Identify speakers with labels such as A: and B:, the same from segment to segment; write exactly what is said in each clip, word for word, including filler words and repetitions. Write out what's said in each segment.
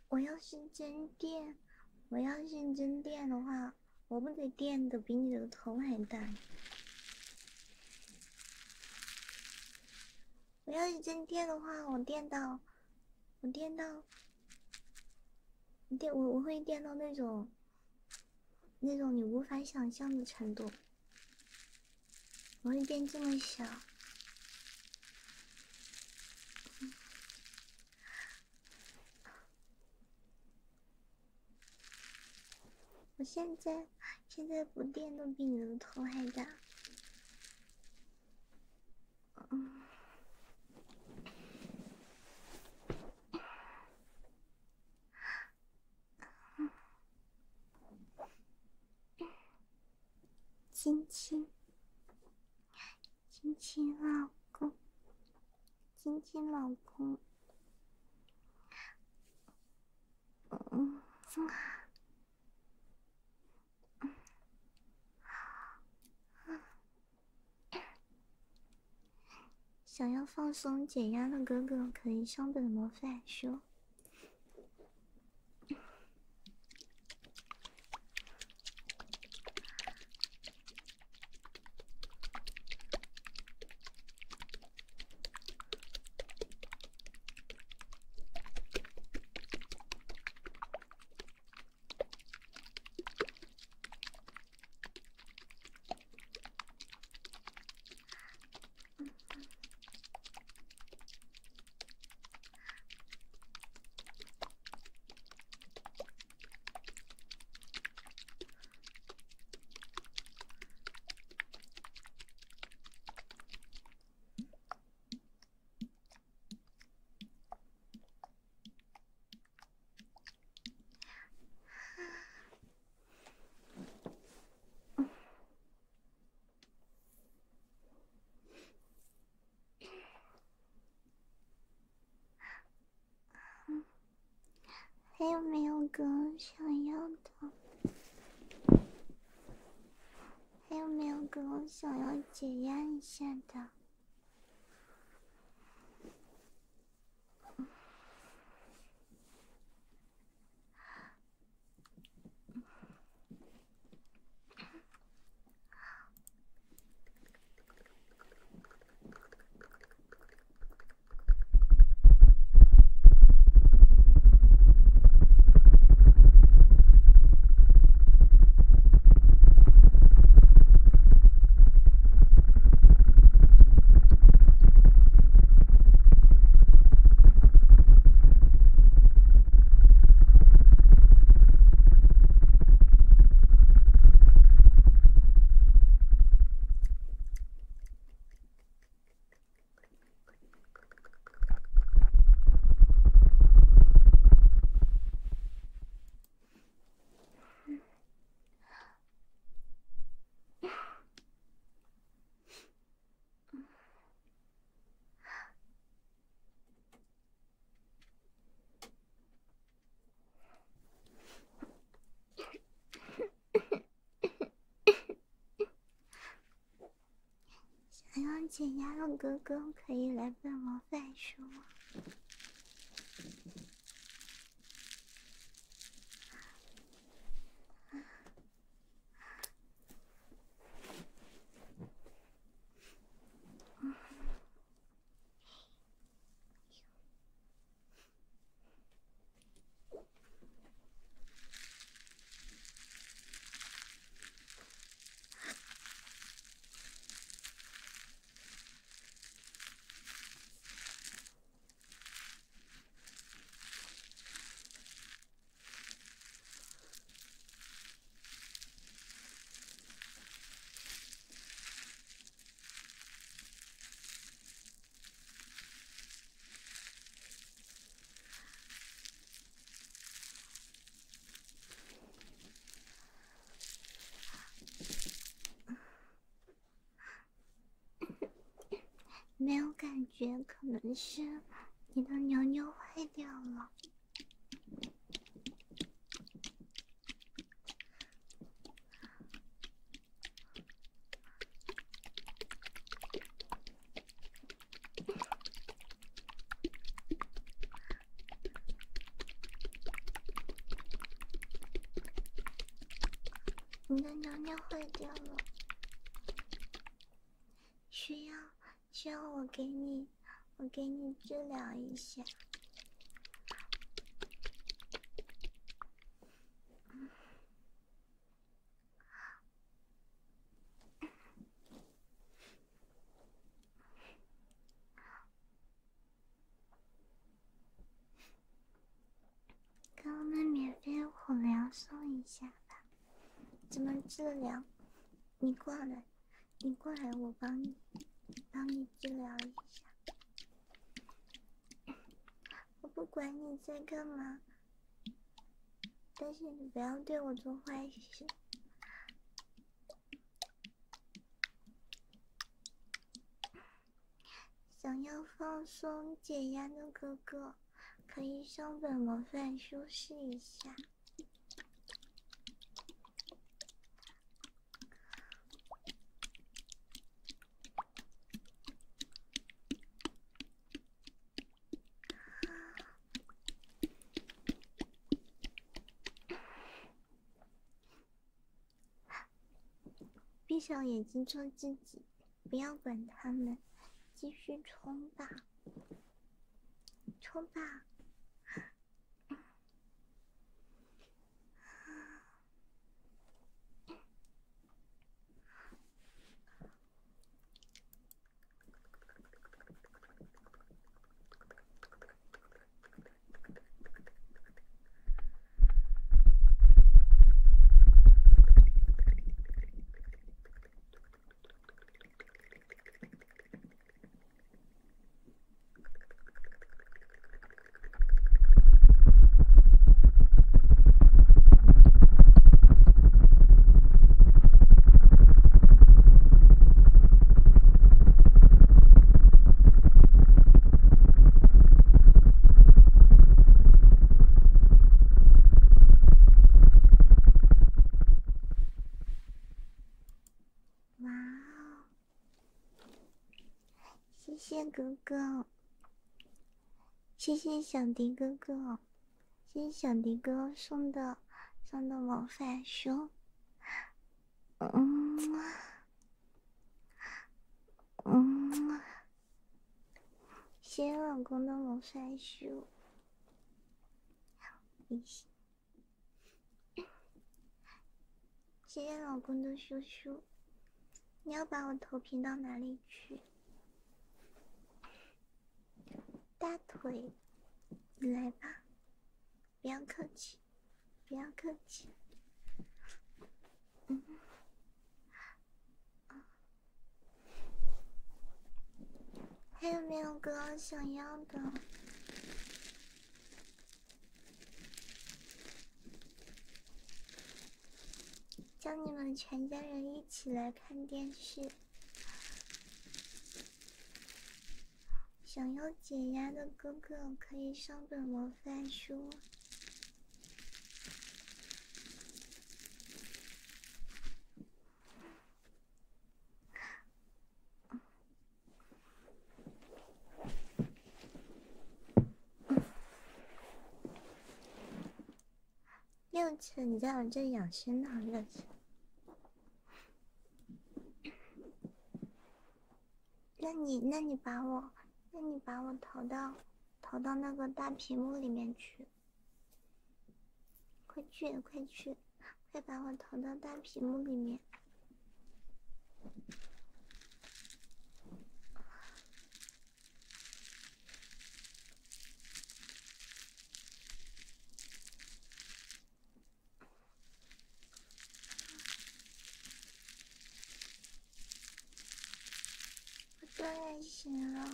A: 我要是真电，我要是真电的话，我不得电的比你的头还大。我要是真电的话，我电到，我电到，电我我会电到那种，那种你无法想象的程度。我会电这么小。我现在现在不电都比你的头还大。嗯。亲亲，亲亲老公，亲亲老公。嗯。想要放松解压的哥哥可以上本魔法书。还有没有哥想要的？还有没有哥想要解压一下的？想要解压的哥哥可以来本魔法书。没有感觉，可能是你的牛牛坏掉了。 你的尿尿坏掉了，需要需要我给你，我给你治疗一下。给我们免费火疗送一下吧。怎么治疗？你过来，你过来，我帮你，帮你治疗一下。我不管你在干嘛，但是你不要对我做坏事。想要放松解压的哥哥，可以上本魔法书试一下。闭上眼睛做自己，不要管他们，继续冲吧，冲吧！哇哦！谢谢哥哥，谢谢小迪哥哥，谢谢小迪哥送的送的魔法书。嗯嗯，谢谢老公的魔法书。谢谢老公的叔叔。你要把我投屏到哪里去？大腿，你来吧，不要客气，不要客气。嗯，还有没有哥想要的？叫你们全家人一起来看电视。想要解压的哥哥可以上本魔法书。六次，你在我这养生呢？六次。那你，那你把我，那你把我投到，投到那个大屏幕里面去。快去，快去，快把我投到大屏幕里面。我当然行了。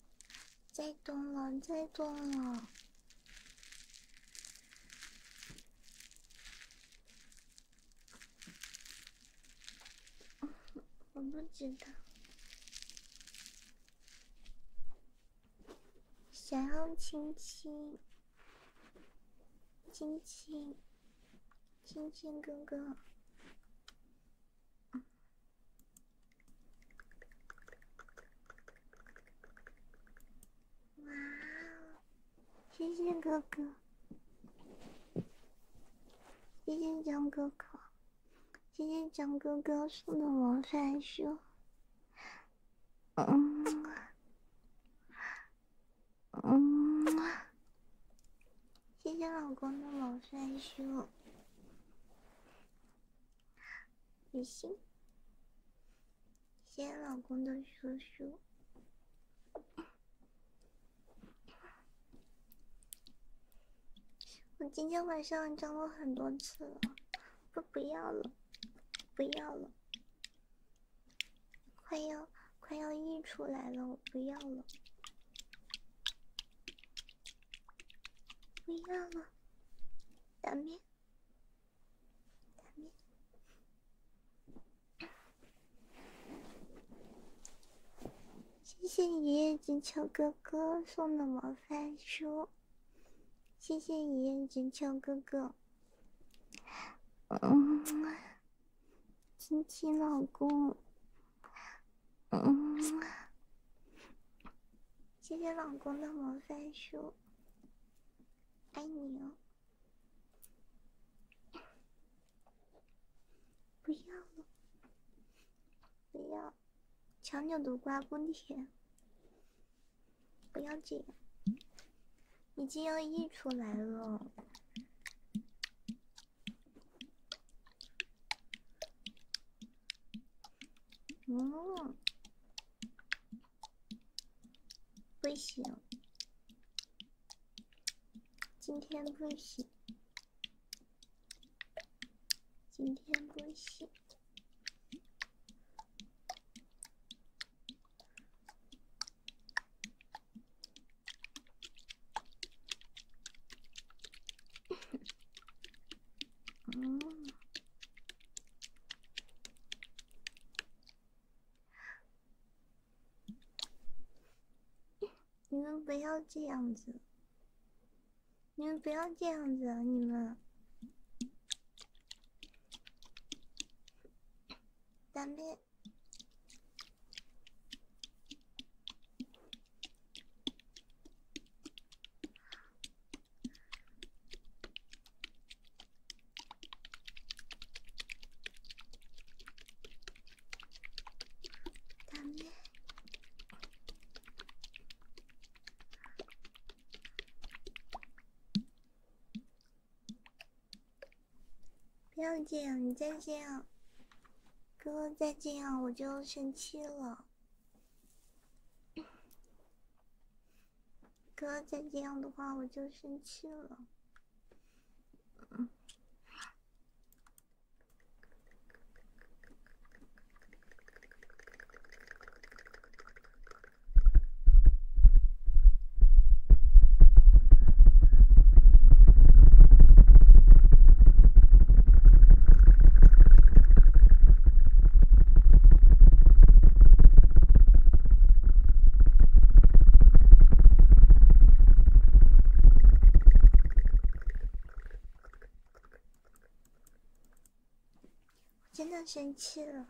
A: 再动了，再动了！ 不知道。想要亲亲，亲亲，亲亲哥哥。哇哦，谢谢哥哥，谢谢张哥哥，谢谢张哥哥送的魔法书。嗯嗯，谢谢老公的魔法书，雨欣，谢谢老公的叔叔。我今天晚上张了很多次了，我不要了，不要了，快要快要溢出来了，我不要了，不要了，打面，打面。谢谢一叶知秋哥哥送的魔法书，谢谢一叶知秋哥哥。嗯，亲亲老公。嗯，谢谢老公的魔法书，爱你哦。不要了，不要，强扭的瓜不甜，不要这样，已经要溢出来了。嗯，不行，今天不行，今天不行。嗯，你们不要这样子，你们不要这样子，你们。咱们。不要这样，你再这样，哥哥再这样我就生气了。哥哥再这样的话我就生气了。嗯。真的生气了，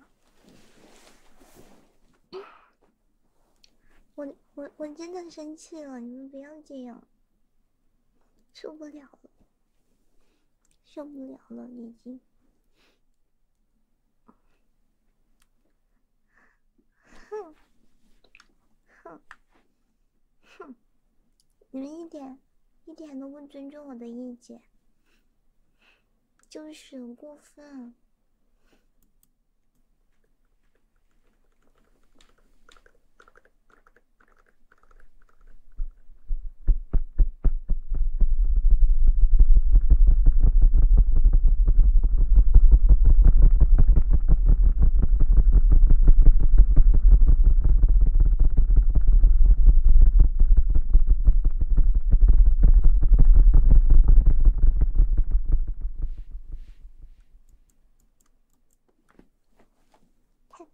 A: 我我我真的生气了，你们不要这样，受不了了，受不了了，已经。哼，哼，哼，你们一点一点都不尊重我的意见，就是过分。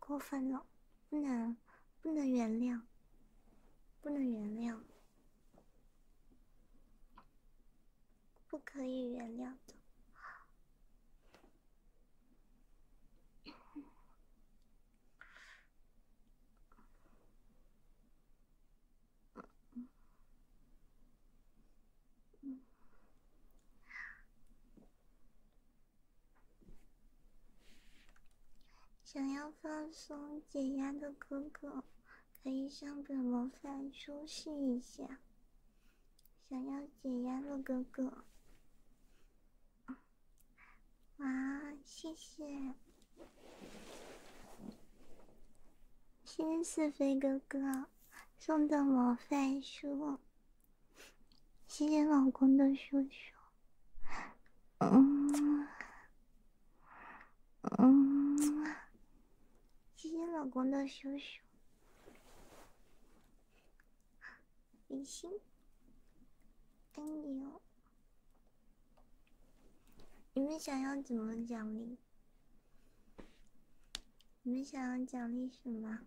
A: 过分了，不能不能原谅，不能原谅，不可以原谅的。想要放松解压的哥哥，可以上本魔法书试一下。想要解压的哥哥，哇，谢谢，谢谢四飞哥哥送的魔法书，谢谢老公的叔叔，嗯嗯，谢谢老公的叔叔，比心，爱你哦。你们想要怎么奖励？你们想要奖励什么？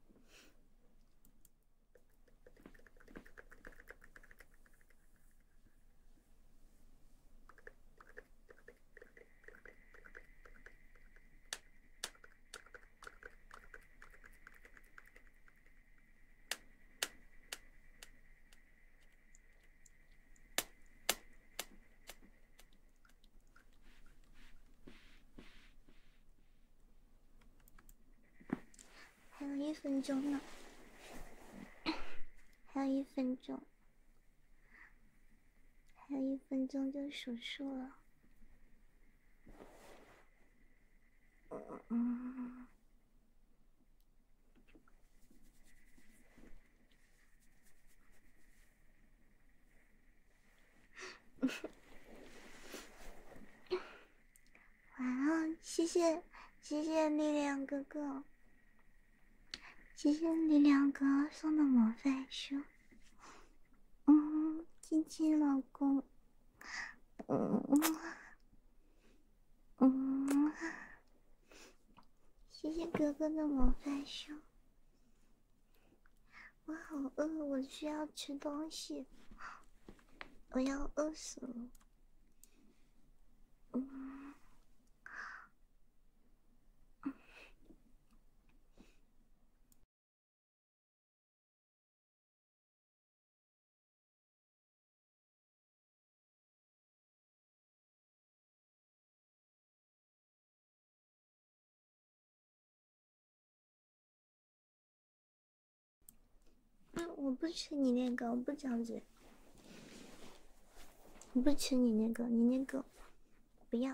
A: 还有一分钟呢，还有一分钟，还有一分钟就数数了。嗯，完了，谢谢谢谢力量哥哥，谢谢力量哥送的魔法书。嗯，亲亲老公。嗯嗯，谢谢哥哥的魔法书。我好饿，我需要吃东西，我要饿死了。嗯，嗯，我不吃你那个，我不张嘴。我不吃你那个，你那个不要。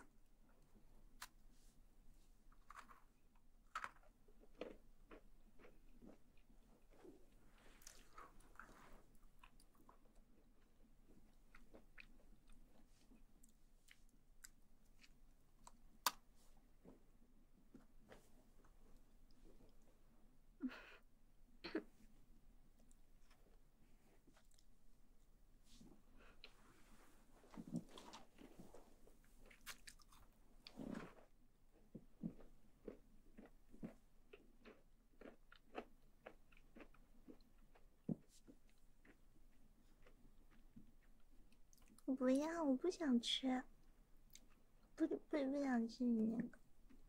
A: 我不要，我不想吃，不不不想吃你那个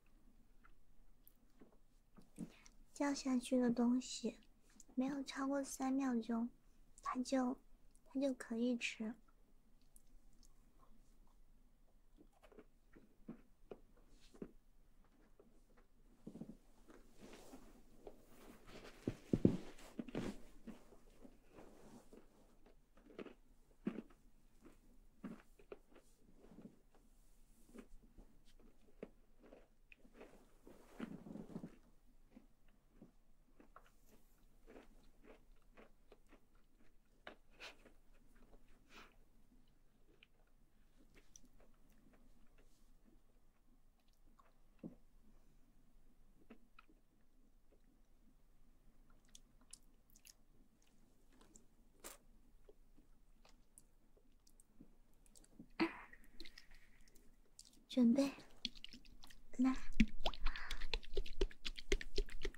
A: 掉下去的东西，没有超过三秒钟，它就它就可以吃。准备，来，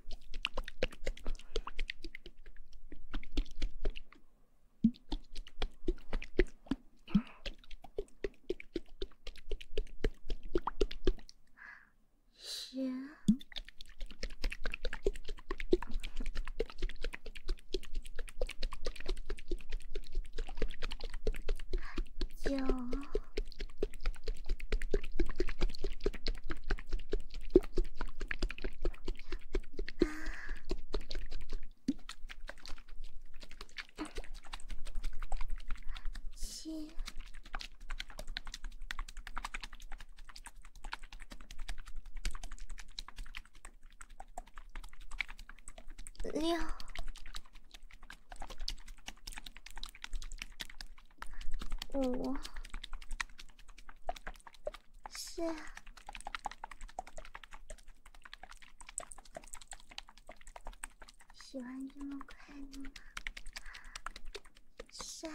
A: 九、七、六、五、四、喜欢这么快的吗？三、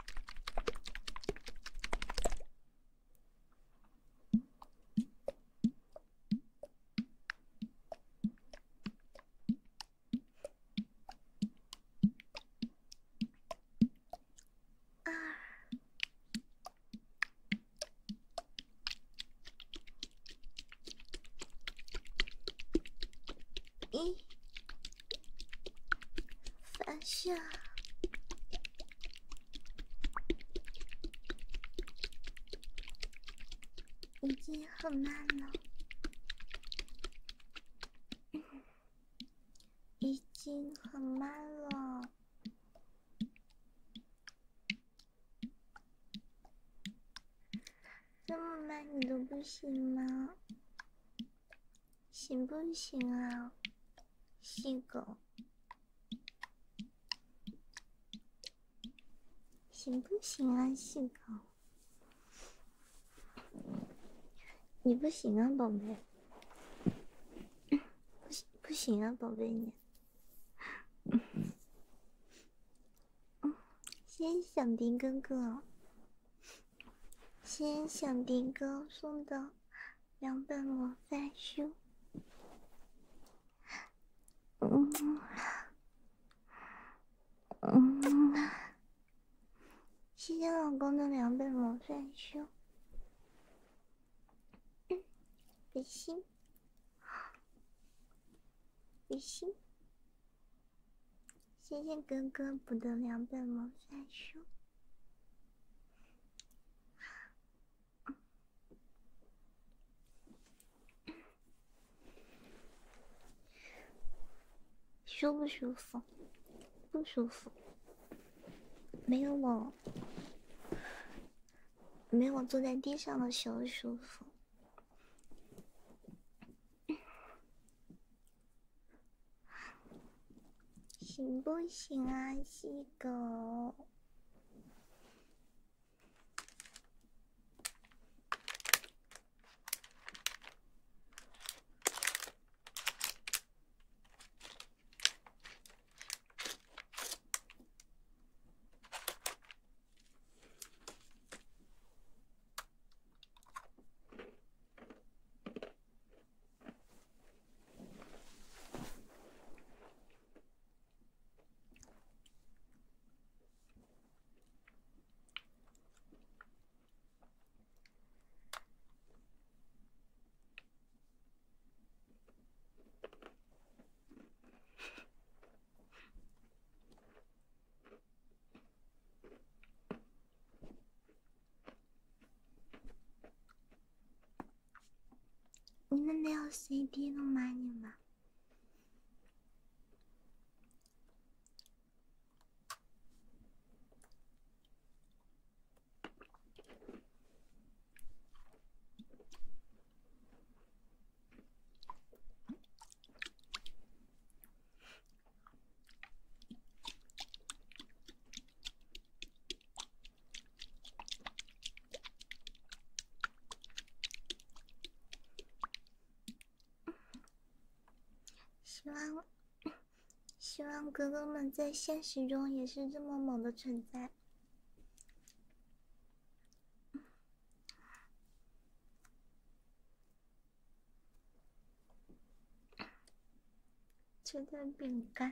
A: 二、一，发射。已经很慢了，已经很慢了。这么慢你都不行吗？行不行啊，细狗？行不行啊，细狗？你不行啊，宝贝。不行，不行啊，宝贝你。嗯，谢谢小迪哥哥，谢谢小迪哥送的两本魔法书。嗯嗯，谢谢老公的两本魔法书。嗯，比心，比心。谢谢哥哥补的两本魔法书。舒不舒服？不舒服。没有我，没有我坐在地上的时候舒服。行不行啊，细狗？你们没有 C D 了吗？你们？希望，希望哥哥们在现实中也是这么猛的存在。吃点饼干。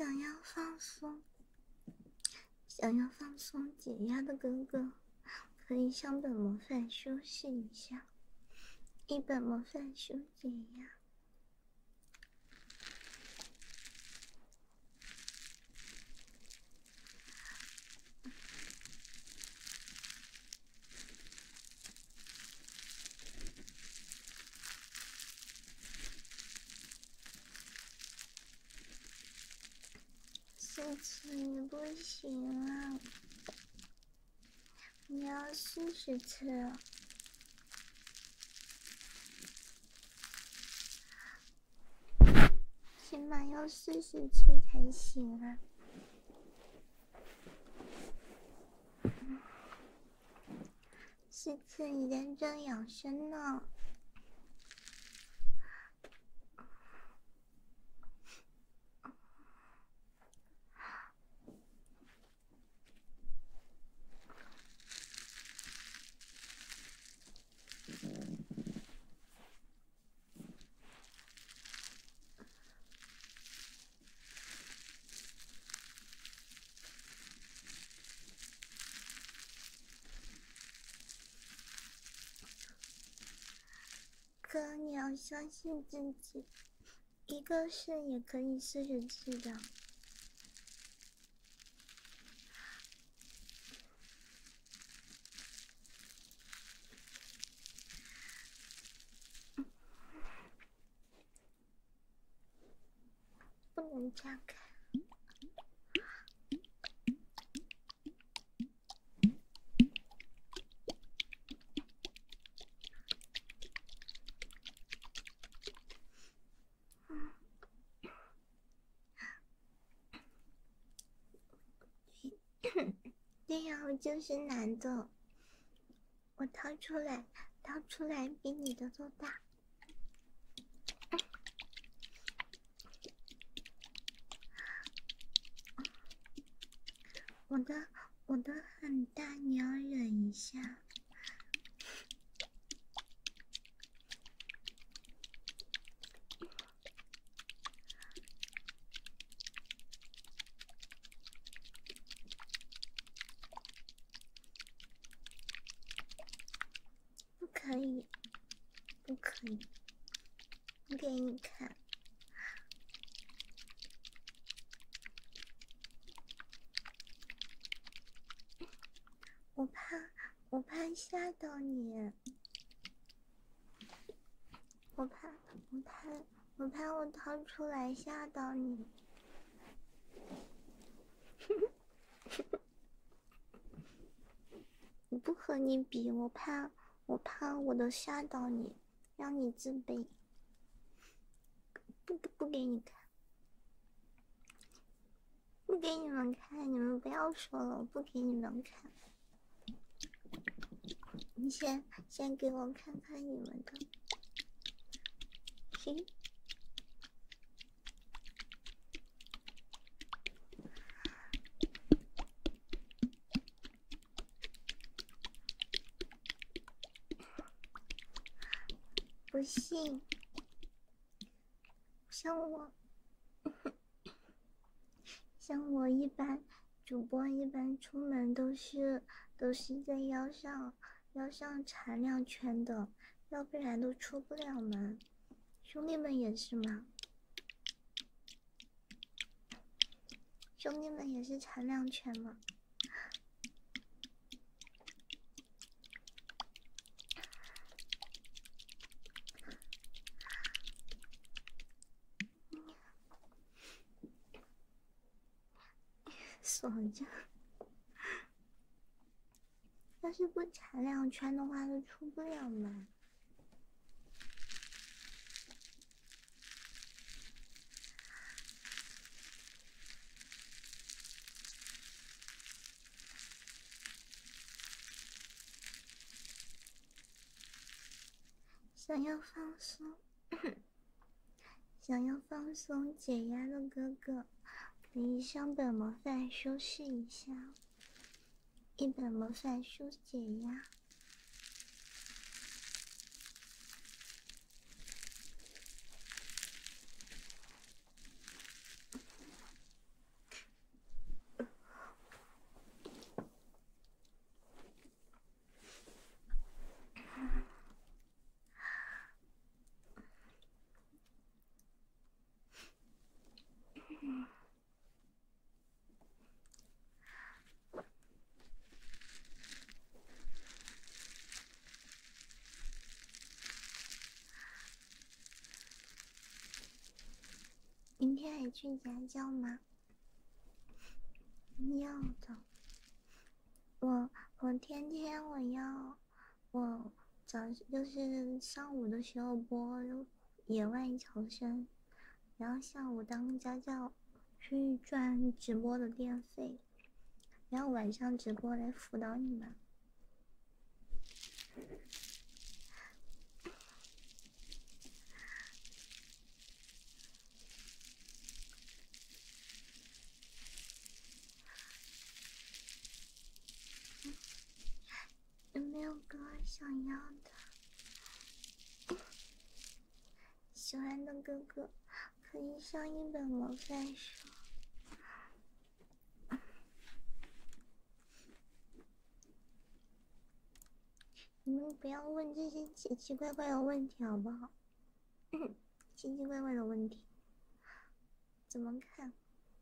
A: 想要放松、想要放松解压的哥哥，可以上本魔法书试一下。一本魔法书解压。四次你不行啊，你要四十次了。起码要四十次才行啊！四次你认真养生呢。哥，你要相信自己，一个是也可以四十次的。不能这样看。对呀，我就是男的，我掏出来，掏出来比你的都大。我的我的很大，你要忍一下。不可以，不可以，不给你看。我怕，我怕吓到你。我怕，我怕，我怕我掏出来吓到你。我不和你比，我怕，我怕我的吓到你，让你自卑。不不不给你看，不给你们看，你们不要说了，我不给你们看。你先先给我看看你们的。行。不信，像我，像我一般，主播一般出门都是都是在腰上腰上缠两圈的，要不然都出不了门。兄弟们也是吗？兄弟们也是缠两圈吗？锁着，要是不缠两圈的话，都出不了门。想要放松，想要放松解压的哥哥，可以上本魔法书试一下。一本魔法书解压。 明天还去家教吗？要的。我我天天我要我早就是上午的时候播野外求生，然后下午当家教去赚直播的电费，然后晚上直播来辅导你们。有没有歌想要的？喜欢的哥哥可以上一本魔法书。你们不要问这些奇奇怪怪的问题好不好？奇奇怪怪的问题怎么看？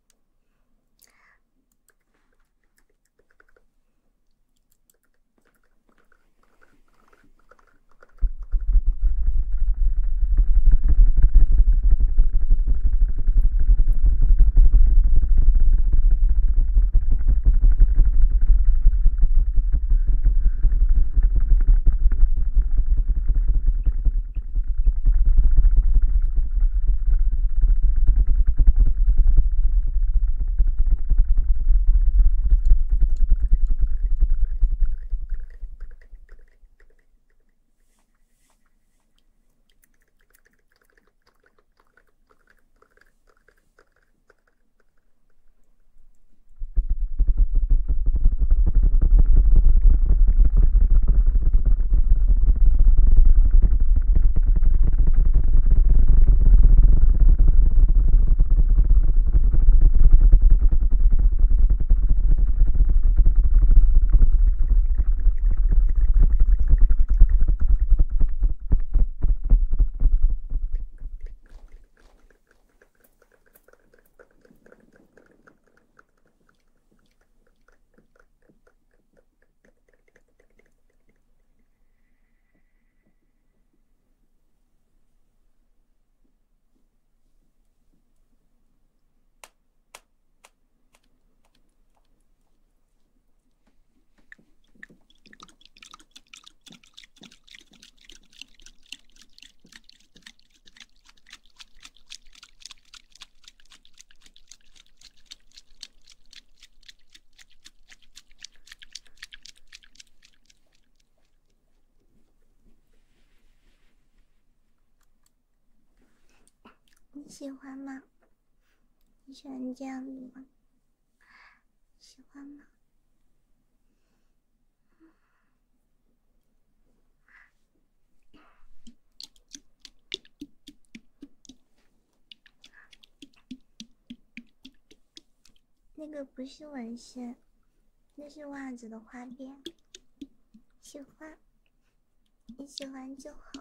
A: 你喜欢吗？你喜欢这样子吗？喜欢吗？那个不是纹身，那是袜子的花边。喜欢，你喜欢就好。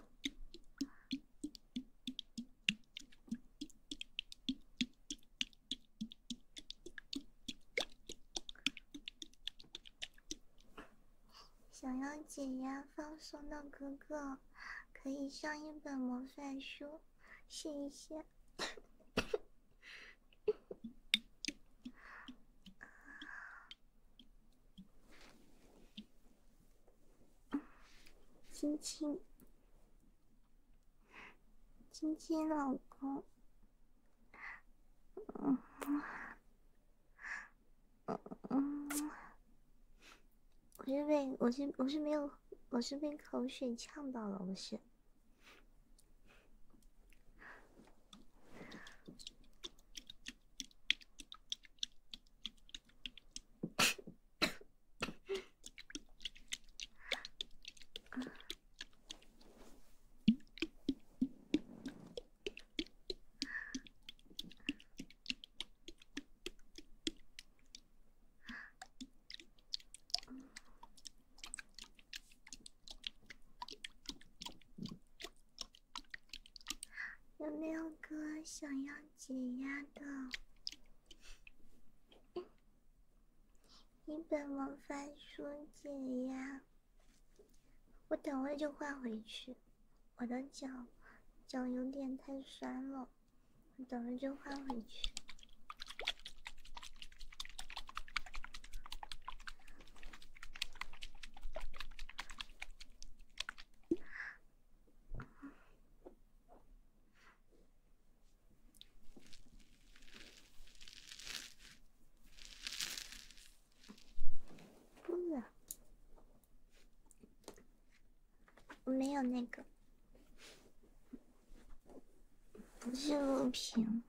A: 想要解压放松的哥哥，可以上一本魔法书试一试。亲亲，亲亲老公。嗯嗯，我是被我是我是没有我是被口水呛到了，我是。有没有歌想要解压的？一本魔法书解压。我等会就换回去，我的脚脚有点太酸了， 等了就换回去。不了，没有那个，不是录屏。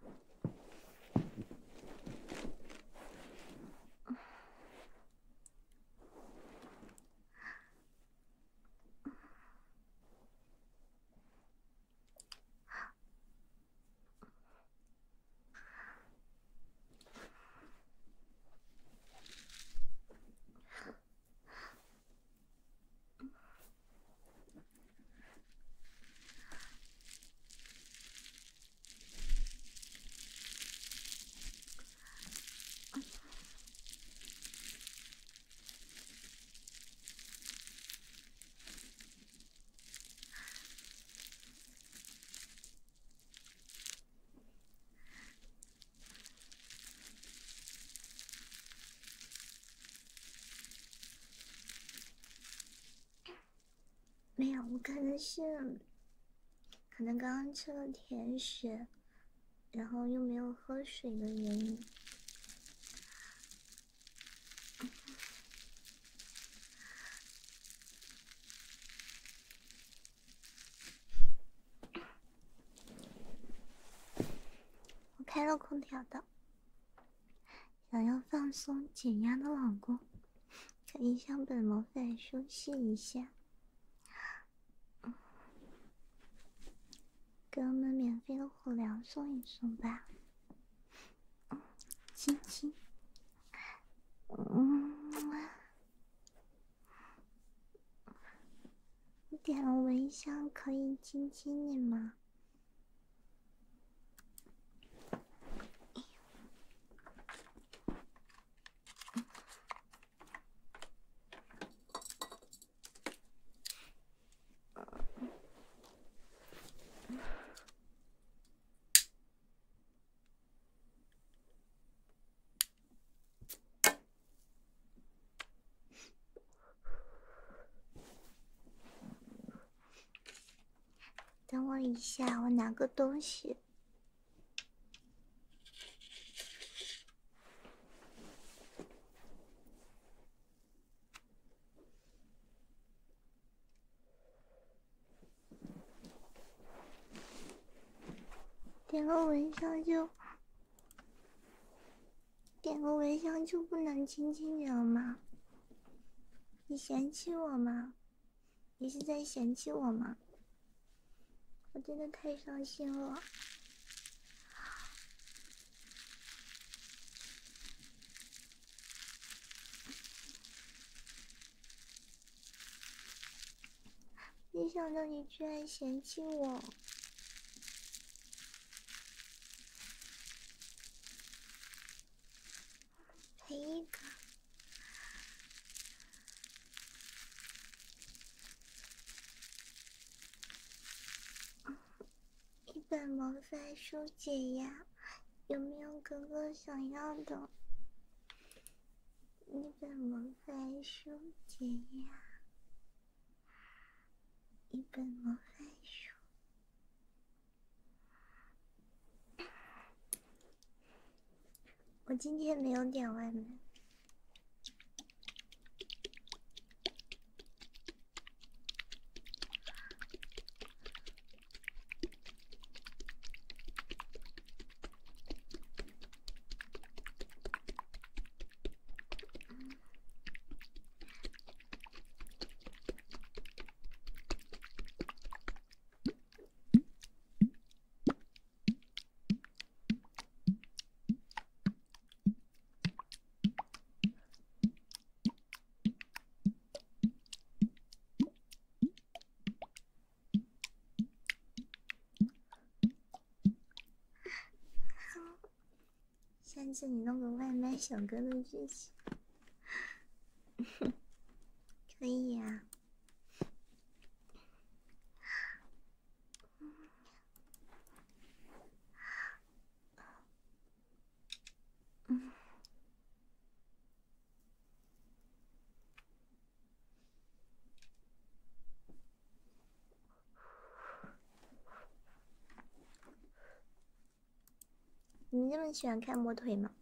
A: 没有，我可能是，可能刚刚吃了甜食，然后又没有喝水的原因。我开了空调的，想要放松减压的老公，可以上本魔法休息一下。给我们免费的火疗送一送吧，亲亲，嗯，点了蚊香可以亲亲你吗？等我一下，我拿个东西。点个蚊香就点个蚊香就不能亲亲你了吗？你嫌弃我吗？你是在嫌弃我吗？我真的太伤心了。没想到你居然嫌弃我。赔一个。一本魔法书解压，有没有哥哥想要的？一本魔法书解压，一本魔法书。我今天没有点外卖。下次你弄个外卖小哥的剧情，可以呀、 你们这么喜欢看摸腿吗？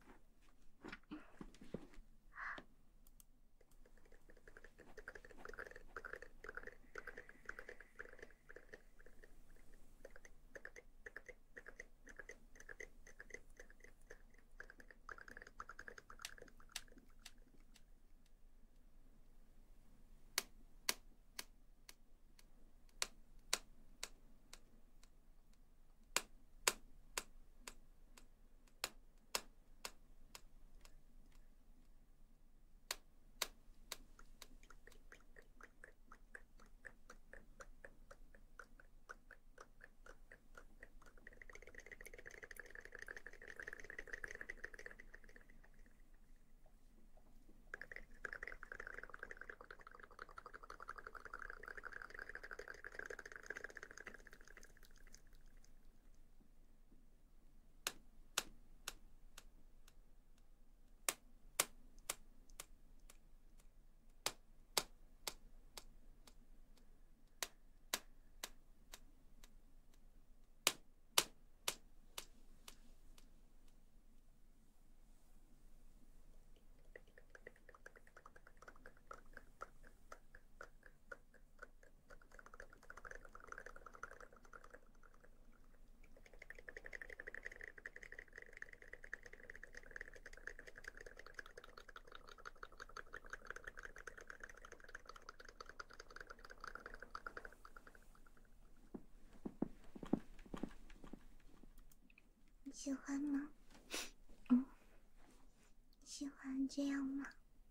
A: 你喜欢吗？嗯，喜欢这样吗？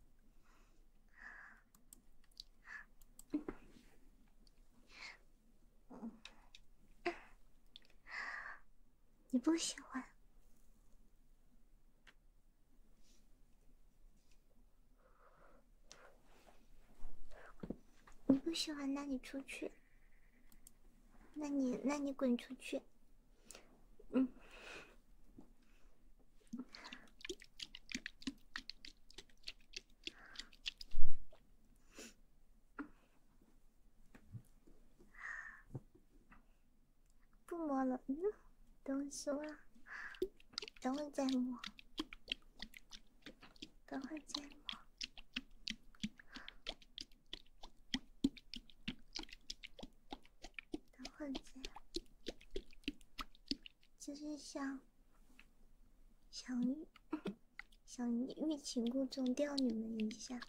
A: 你不喜欢？你不喜欢，那你出去。那你，那你滚出去。嗯。不摸了，嗯，等我说了，等会再摸，等会再摸，等会再，就是想想欲想欲擒故纵钓你们一下。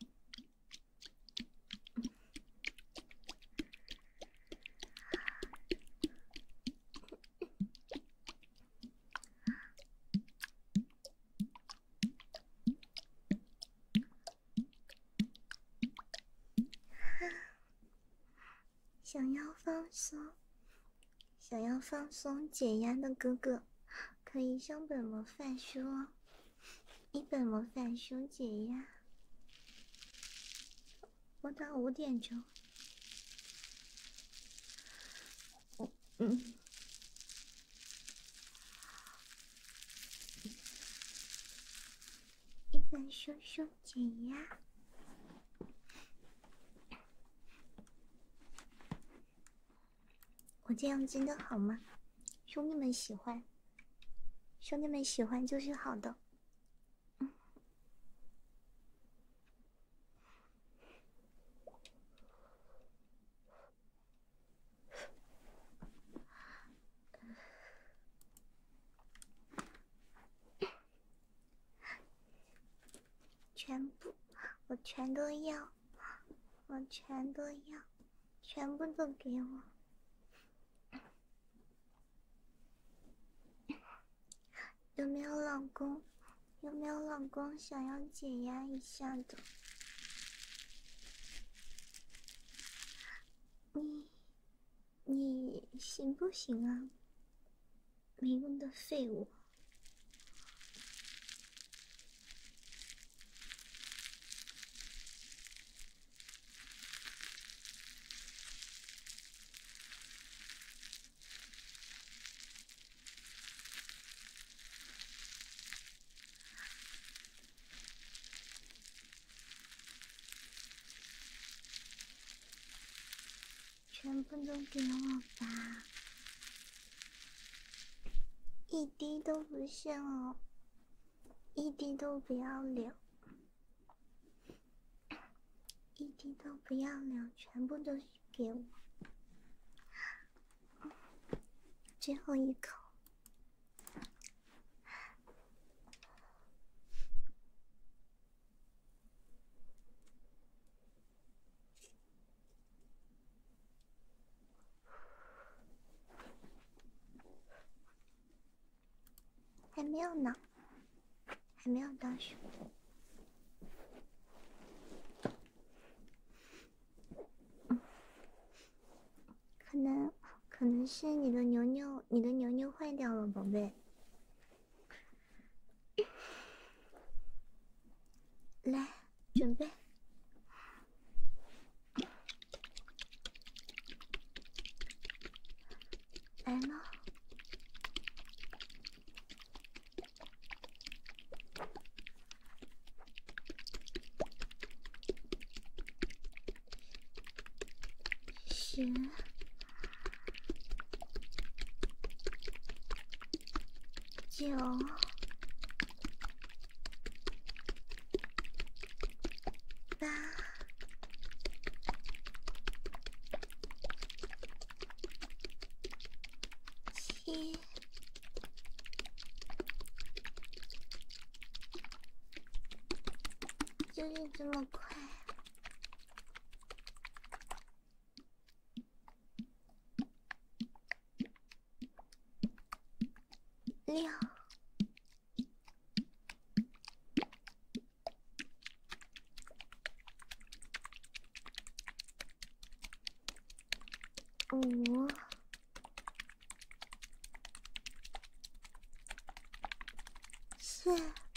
A: 想要放松，想要放松解压的哥哥，可以上本魔法书哦，一本魔法书解压，播到五点钟。嗯，一本书书解压。我这样真的好吗？兄弟们喜欢，兄弟们喜欢就是好的。嗯，全部，我全都要，我全都要，全部都给我。有没有老公？有没有老公想要解压一下的？你你行不行啊？没用的废物！全部都给我吧！ 一滴都不剩哦，一滴都不要留，一滴都不要留，全部都给我。最后一口。还没有呢，还没有倒数。嗯，可能可能是你的牛牛，你的牛牛坏掉了，宝贝。来，准备。来了。十。九。八。七。就是这么快。六。五。四。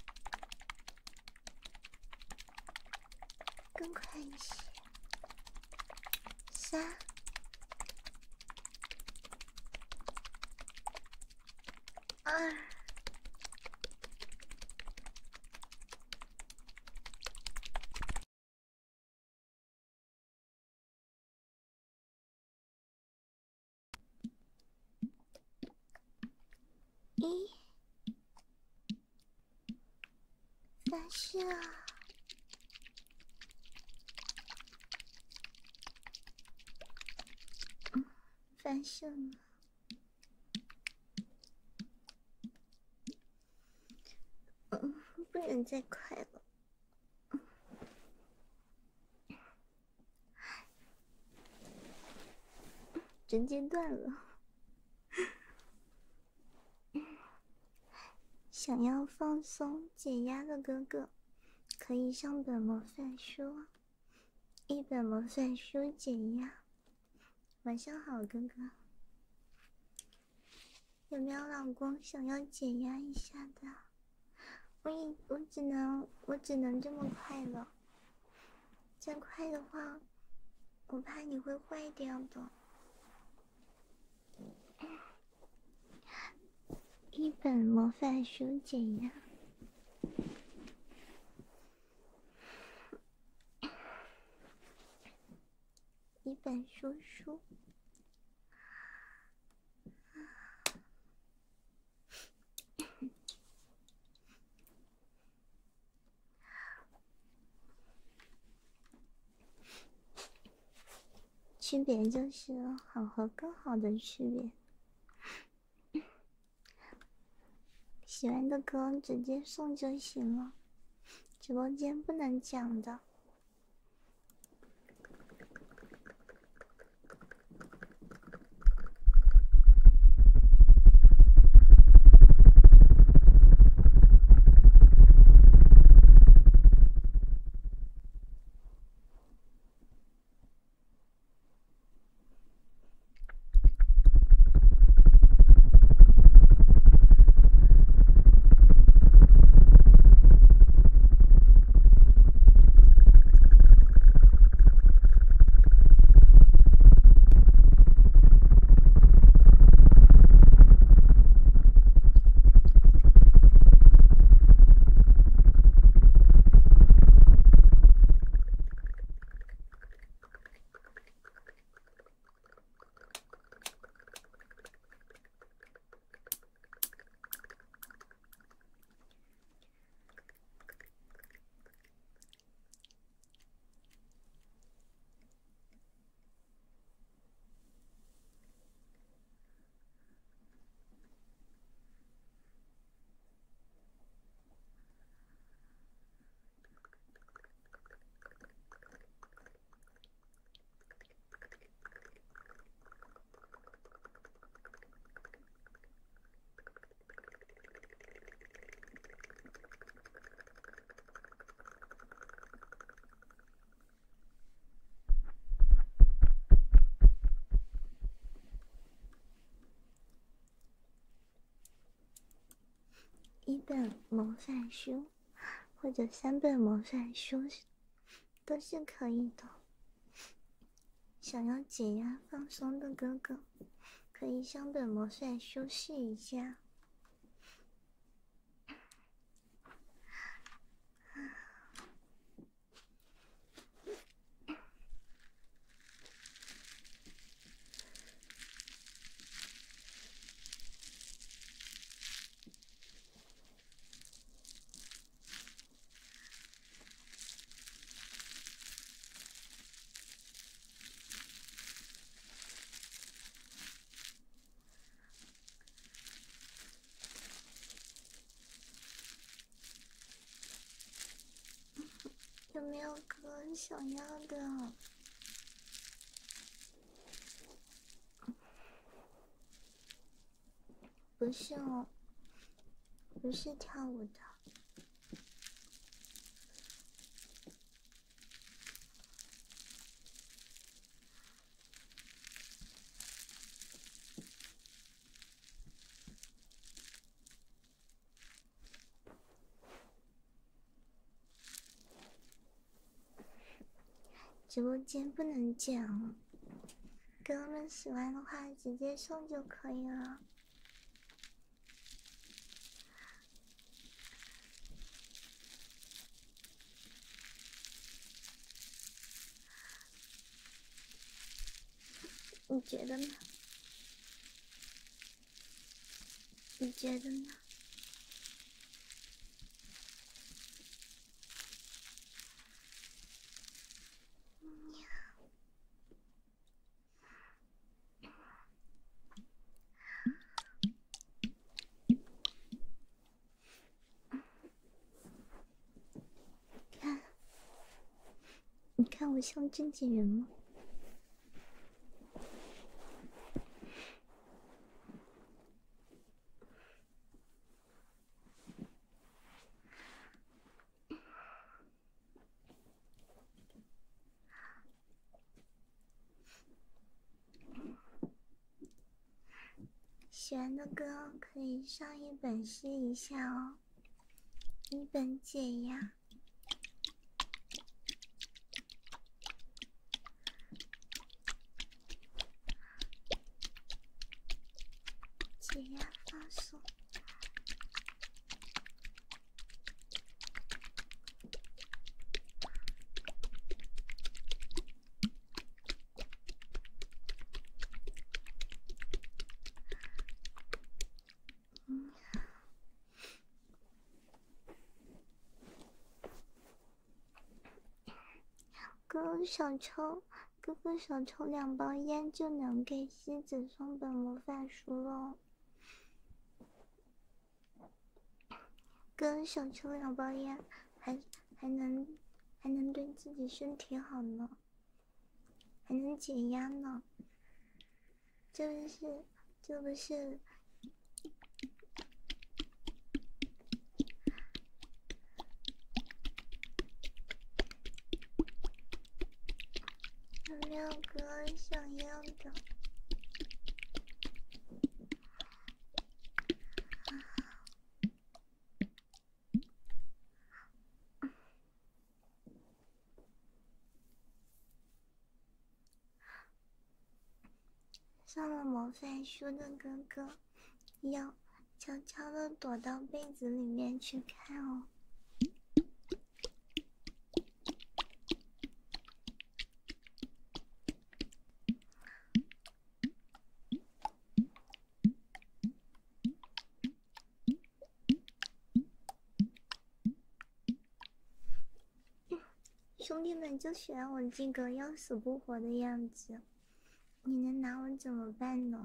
A: 更快一些。三。二。一。发射。嗯，发射了。嗯，不能再快了。直接断了。想要放松解压的哥哥，可以上本魔法书，一本魔法书解压。晚上好，哥哥。有没有老公想要解压一下的？我也我只能我只能这么快了，再快的话，我怕你会坏掉的。一本魔法书解压，一本书书。区别就是好和更好的区别。喜欢的歌直接送就行了，直播间不能讲的。 魔法书，或者三本魔法书都是可以的。想要解压放松的哥哥，可以三本魔法书试一下。有没有哥想要的？不是哦，不是跳舞的。直播间不能讲，哥们喜欢的话直接送就可以了。你觉得呢？你觉得呢？看，你看我像正经人吗？喜欢的歌可以上一本试一下哦，一本解压。解压放松。嗯。哥哥小抽，哥哥小抽两包烟就能给西子送本魔法书喽。哥小抽两包烟，还还能还能对自己身体好呢，还能解压呢。这不是这不是。有没有哥想要的？上了魔法书的哥哥，要悄悄的躲到被子里面去看哦。兄弟们就喜欢我这个要死不活的样子，你能拿我怎么办呢？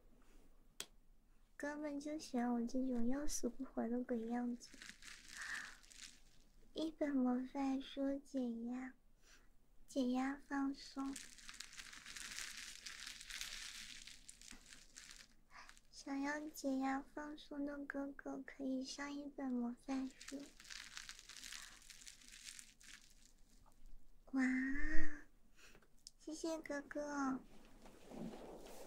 A: 哥们就喜欢我这种要死不活的鬼样子。一本魔法书解压，解压放松。想要解压放松的哥哥可以上一本魔法书。哇，谢谢哥哥，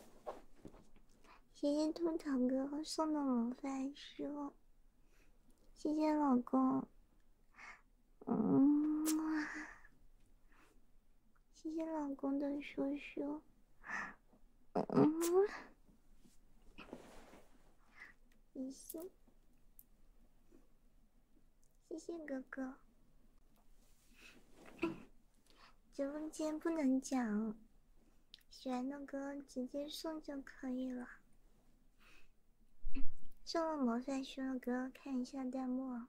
A: 谢谢兔头哥哥送的魔法书， 谢谢老公，嗯，谢谢老公的羞羞，嗯，比心，谢谢哥哥。直播间不能讲，喜欢的歌直接送就可以了。送了魔法书的歌，看一下弹幕，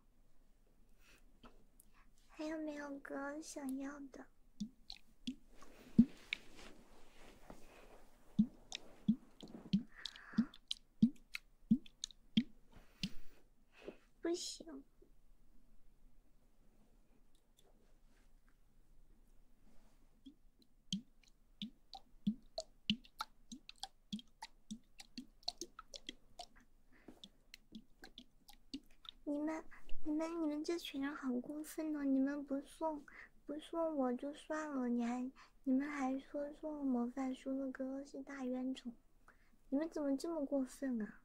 A: 还有没有歌想要的？不行。你们、你们、你们这群人好过分哦！你们不送、不送我就算了，你还、你们还说送魔法书的歌是大冤种，你们怎么这么过分啊？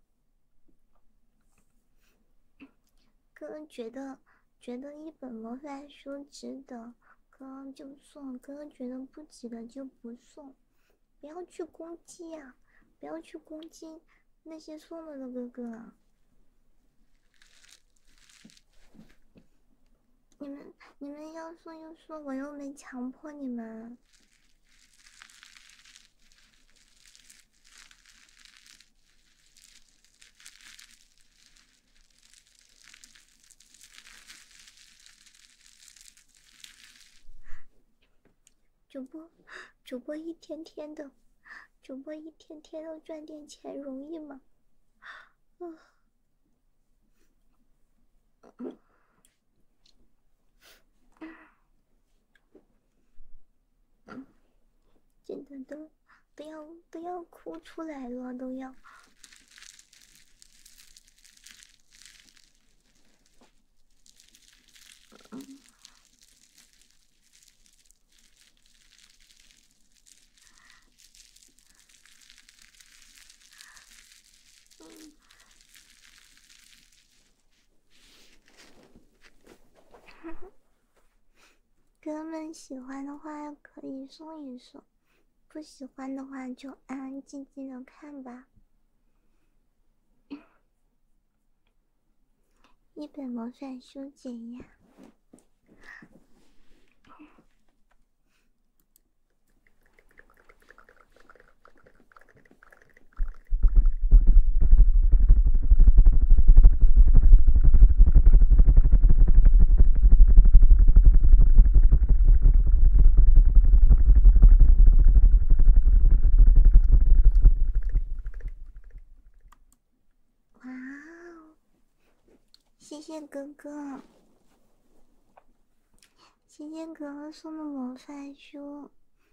A: 个人觉得，觉得一本魔法书值得，哥就送；哥哥觉得不值得就不送。不要去攻击啊！不要去攻击那些送了的哥哥啊！你们你们要说就说，我又没强迫你们。主播，主播一天天的，主播一天天的赚点钱容易吗？嗯。真的都都要都要哭出来了，都要。嗯。哥们喜欢的话可以送一送，不喜欢的话就安安静静的看吧。一本魔法书解压。哇哦！谢谢哥哥，谢谢哥哥送的魔法书。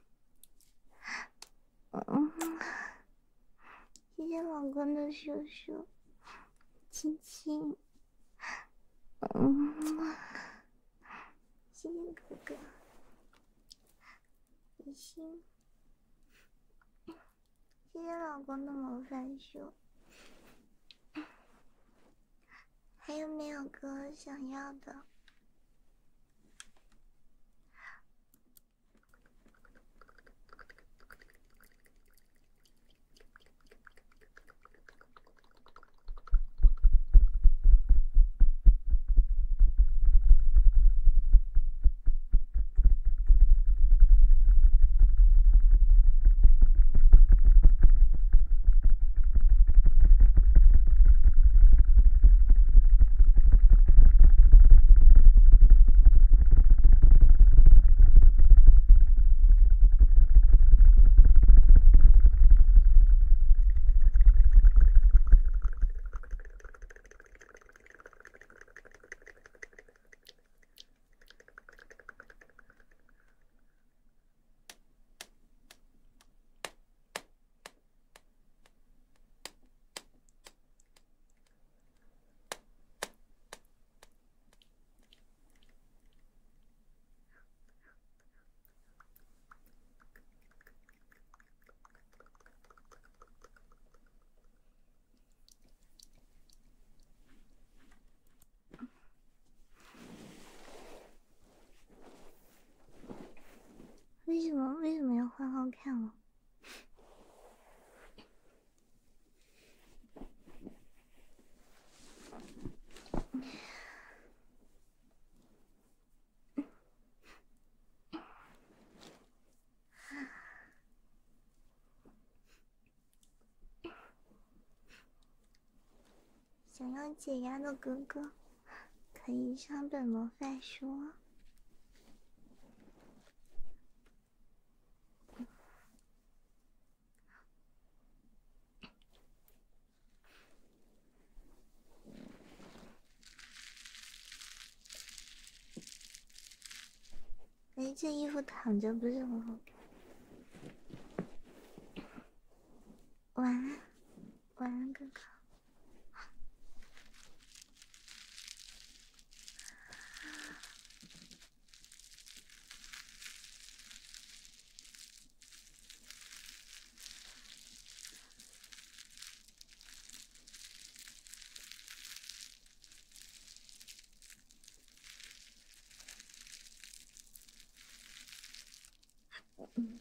A: 嗯，谢谢老公的羞羞，亲亲。嗯，谢谢哥哥，比心。谢谢老公的魔法书。还有没有歌想要的？ 看我。想要解压的哥哥，可以上本魔法书。哎，这衣服躺着不是很好看。晚安，晚安，哥哥。嗯。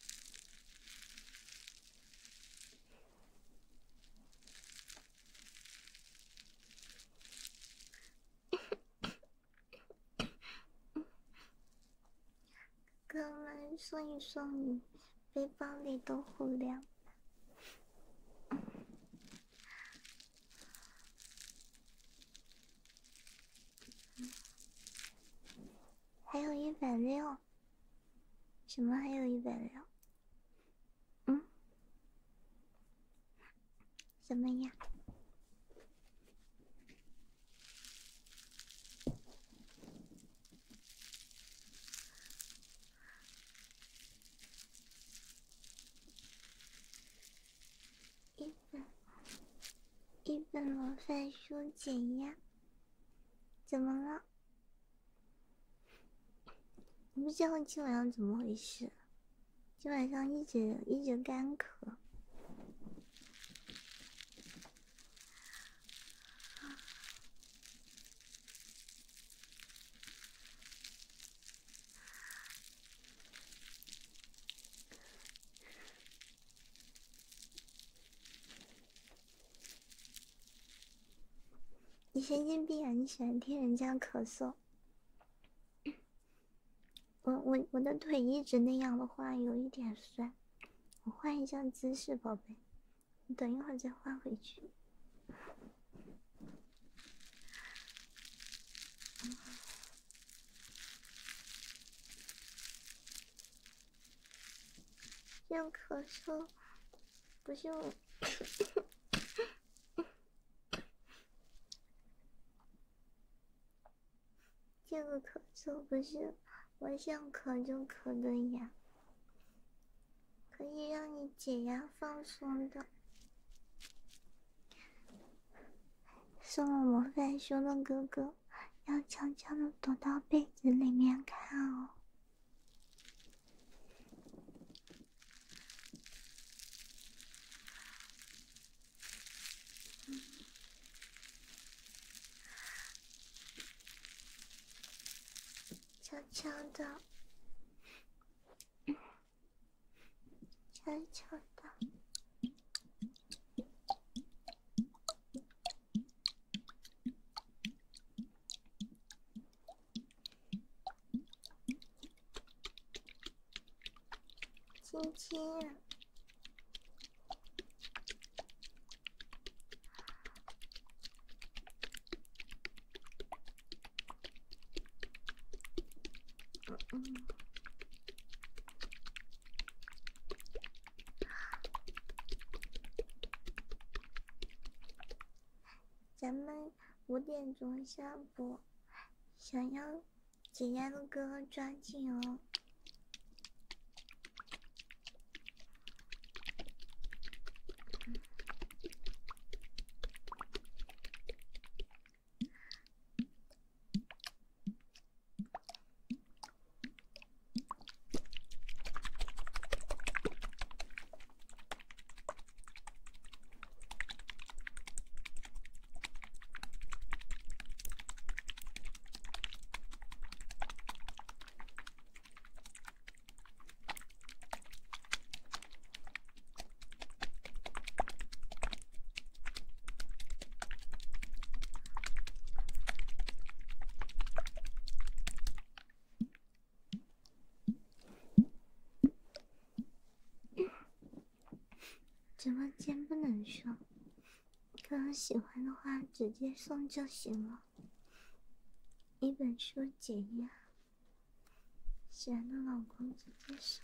A: 哥们，送一送你，背包里都虎粮。还有一百六。什么？还有一百六？嗯？什么呀？一本一本魔法书解压。怎么了？我不知道今晚上怎么回事，今晚上一直一直干咳。你神经病啊！你喜欢听人家咳嗽？我我我的腿一直那样的话，有一点酸。我换一下姿势，宝贝。你等一会儿再换回去。这样咳嗽不是我。这个咳嗽不是我想咳就咳的呀，可以让你解压放松的。送了魔法书的哥哥，要悄悄的躲到被子里面看哦。悄悄的，悄悄的。亲亲。嗯。咱们五点钟下播，想要解压的哥哥抓紧哦。 直播间不能说，哥哥喜欢的话直接送就行了。一本书解压，喜欢的老公直接送。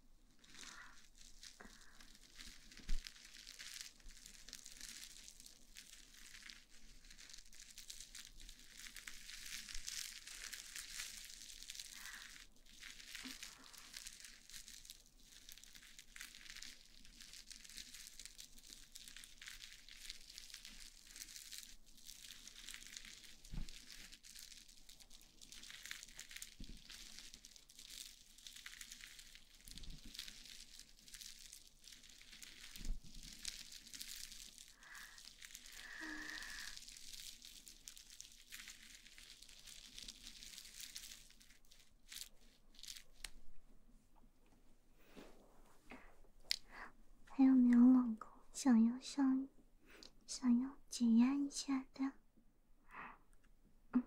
A: 还有没有老公想要上想要解压一下的？嗯，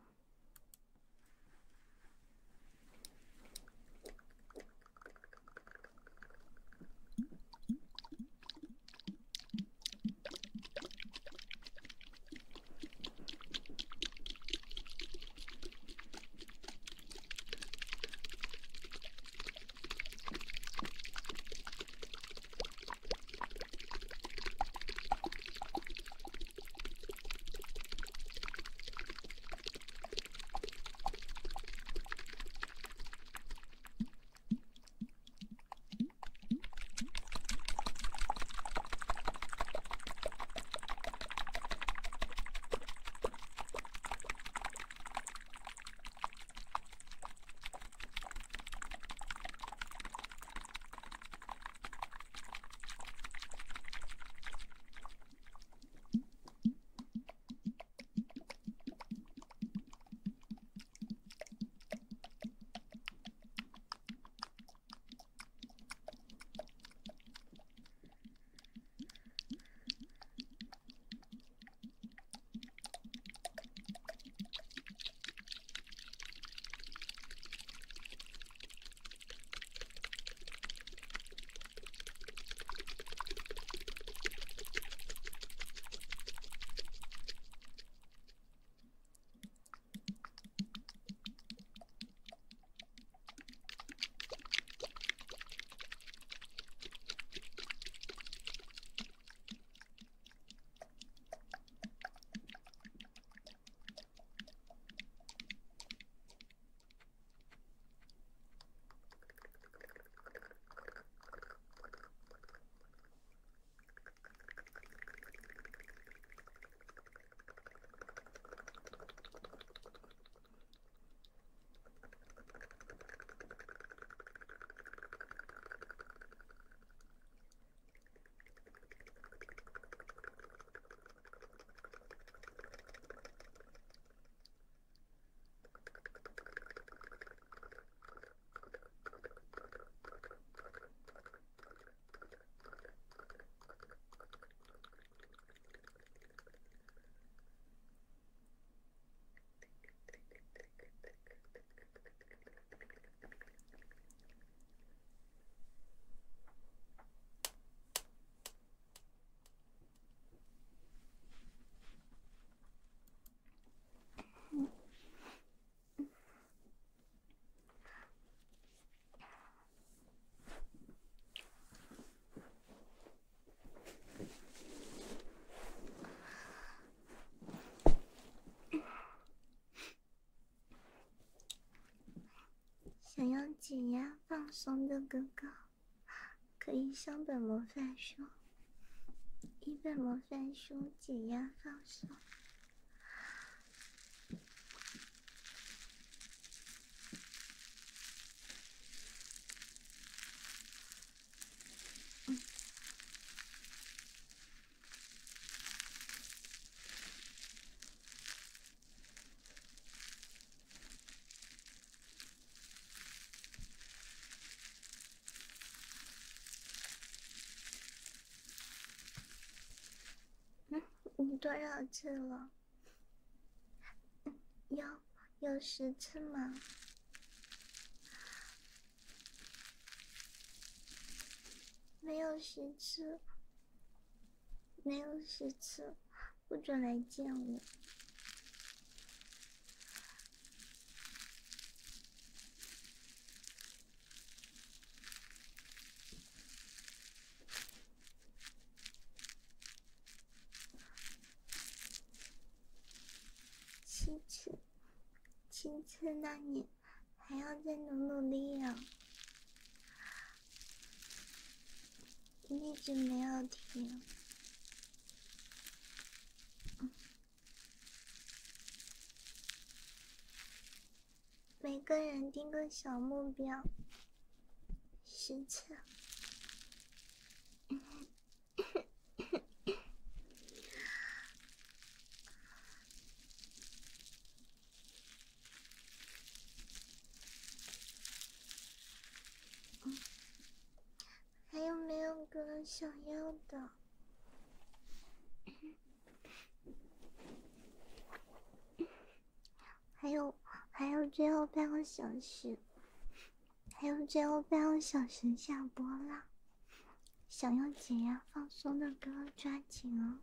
A: 想要解压放松的哥哥，可以上本魔法书，一本魔法书解压放松。嗯，嗯，你多少次了？嗯，有有十次吗？没有十次， 没有十次，不准来见我。七次，七次，那你还要再努努力啊！一直没有停。每个人定个小目标，十次。还有没有歌想要的？还有还有最后半个小时，还有最后半个小时下播啦！想要解压放松的歌，抓紧哦！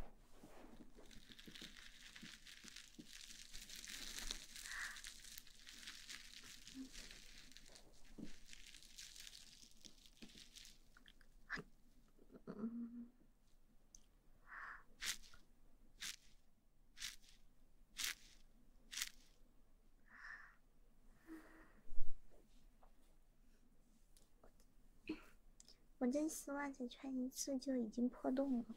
A: 嗯。我这丝袜才穿一次就已经破洞了。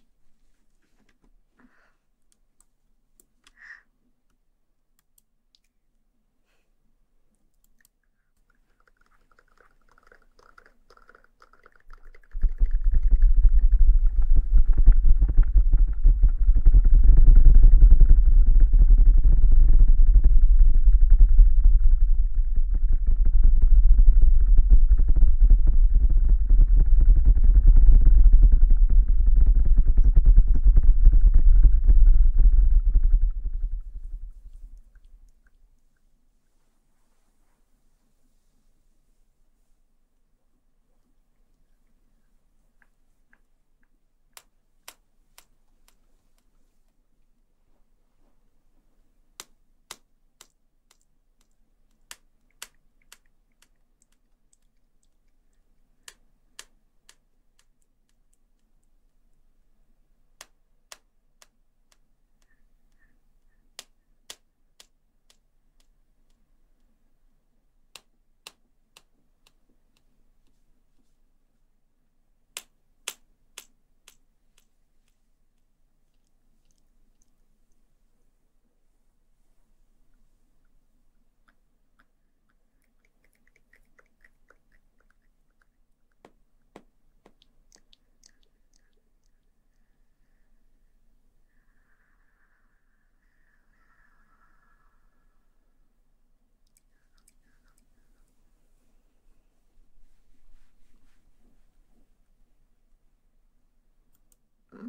A: 嗯，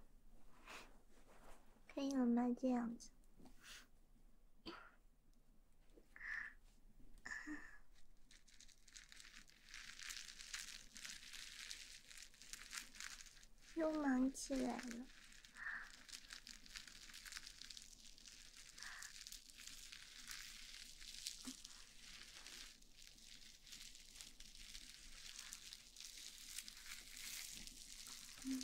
A: 可以了吗？这样子。又忙起来了。嗯，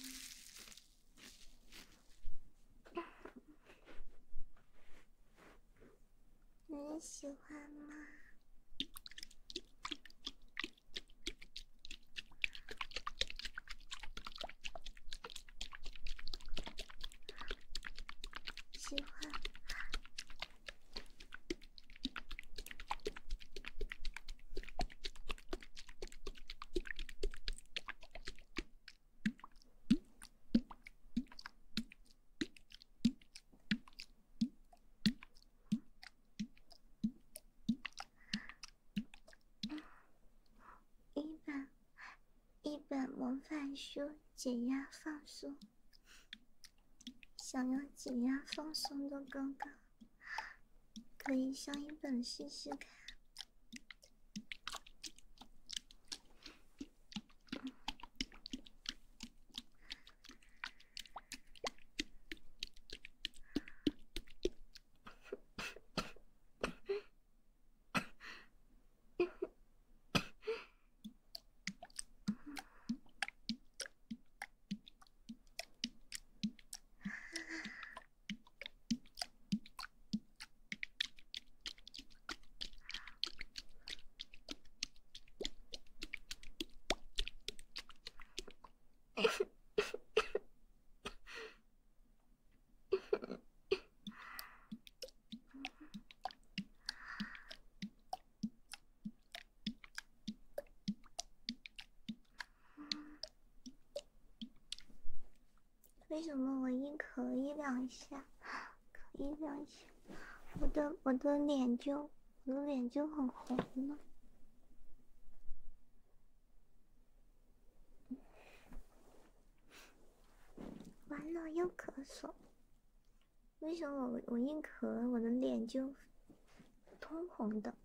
A: 你喜欢吗？喜欢。一本一本魔法书，解压放松。想要解压放松的哥哥，可以上一本试试看。 为什么我一咳一两下，咳一两下，我的我的脸就我的脸就很红了？完了又咳嗽，为什么我我一咳我的脸就通红的？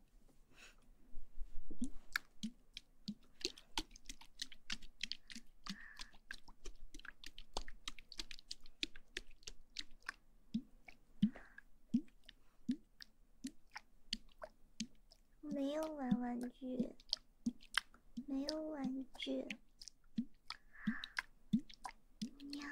A: 没有玩玩具，没有玩具。喵。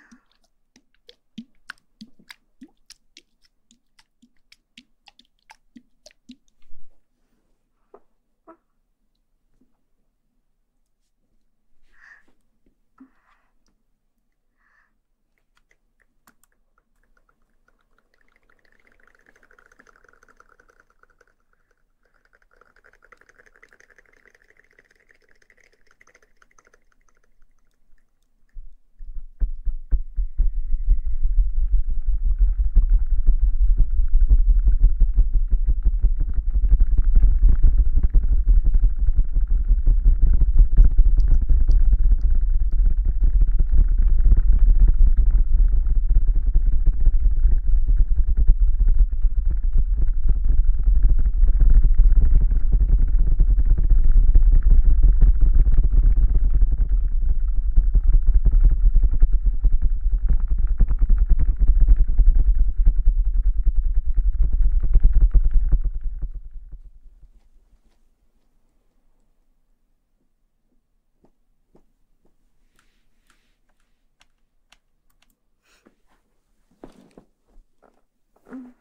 A: 嗯，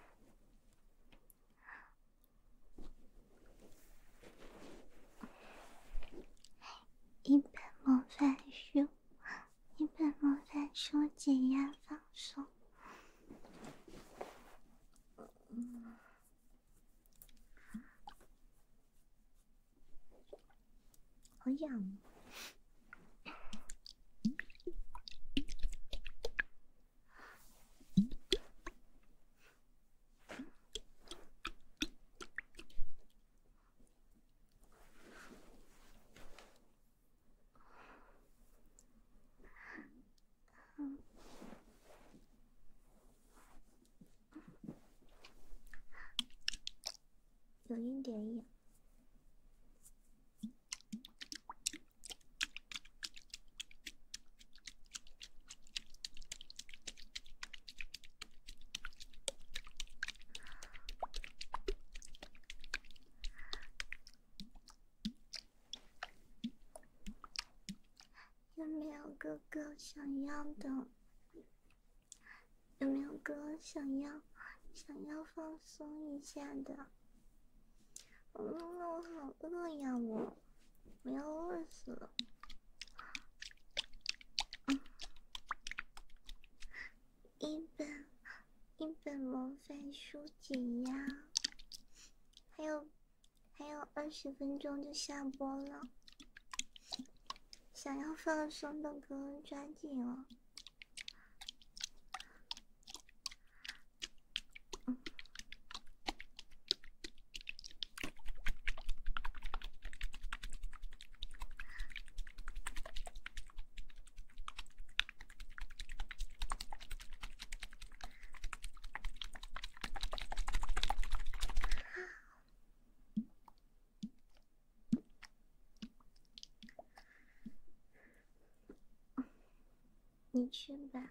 A: 一本魔法书，一本魔法书解压放松。嗯，好痒。嗯，有一点痒。有没有哥哥想要的？有没有哥哥想要想要放松一下的？嗯，我好饿呀，我我要饿死了。嗯，一本一本魔法书解压，还有还有二十分钟就下播了。想要放松的歌抓紧哦。嗯，你去吧。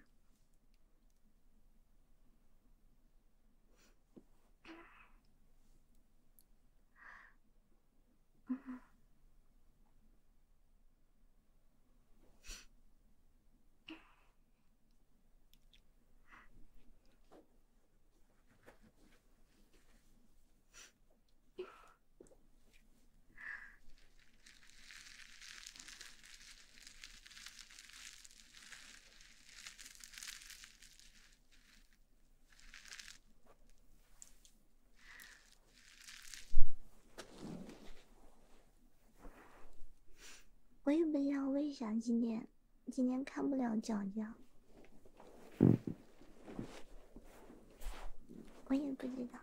A: 嗯， 为啥今天今天看不了脚脚？我也不知道。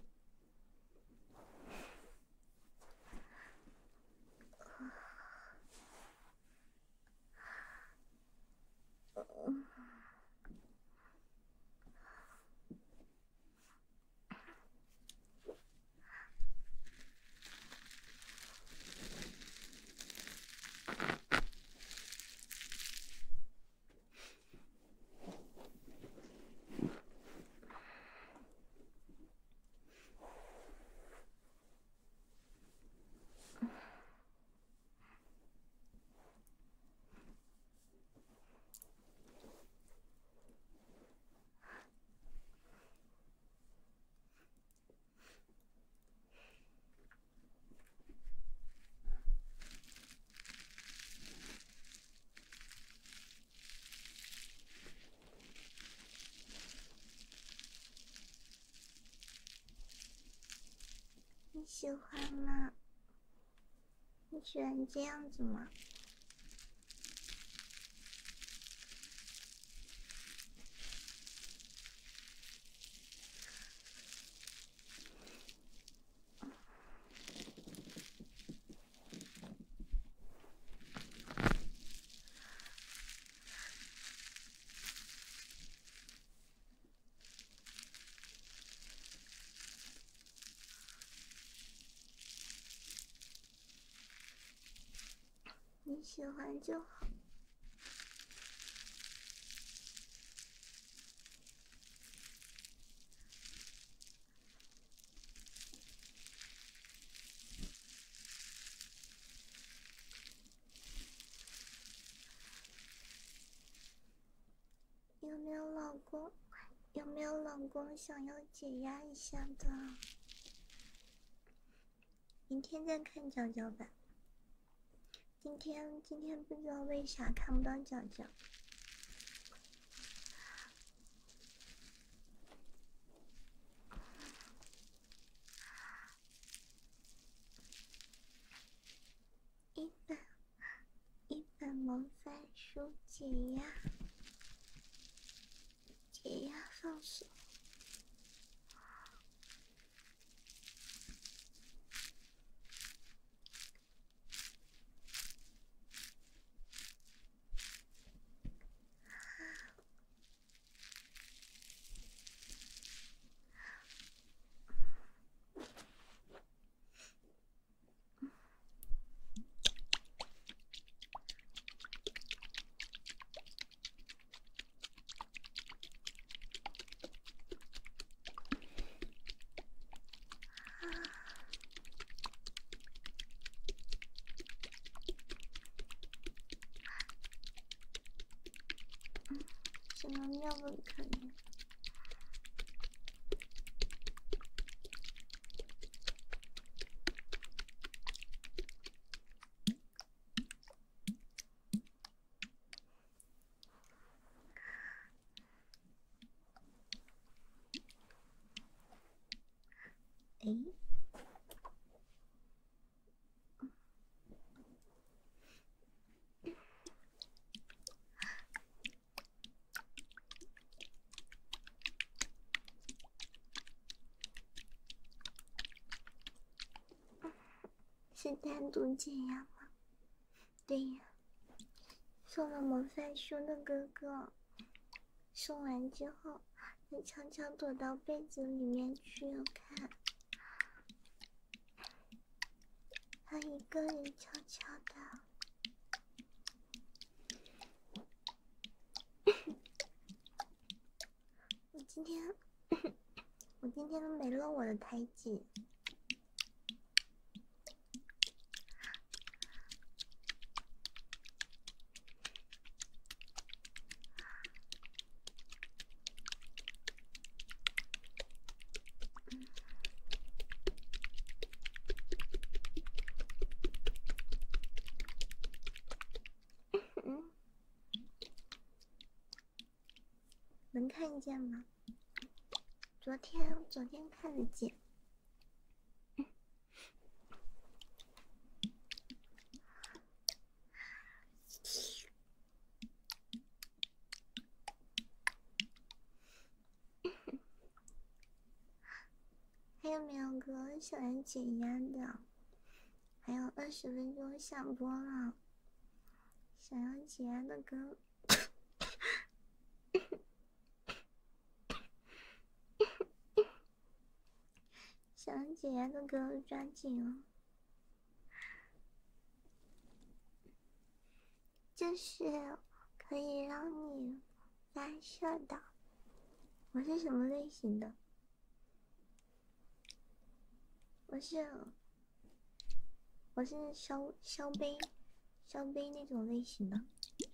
A: 你喜欢吗？你喜欢这样子吗？你喜欢就好。有没有老公？有没有老公想要解压一下的？明天再看脚脚吧。今天今天不知道为啥看不到脚脚。一本一本魔法书解压，解压放手。什么妙不可言？哎，是单独解压吗？对呀，送了魔法书的哥哥，送完之后，他悄悄躲到被子里面去了看，他一个人悄悄的。我今天，我今天都没露我的胎记。嗯，能看见吗？昨天，昨天看得见。 想要解压的，还有二十分钟下播了，想要解压的歌，想要解压的歌抓紧哦！这是可以让你发射的。我是什么类型的？我是我是烧烧杯烧杯那种类型的。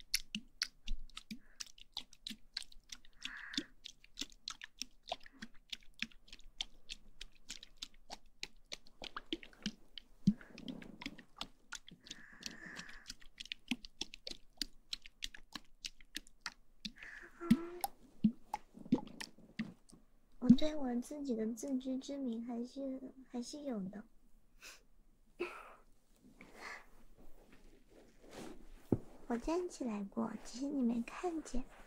A: 我对我自己的自知之明还是还是有的。我站起来过，只是你没看见。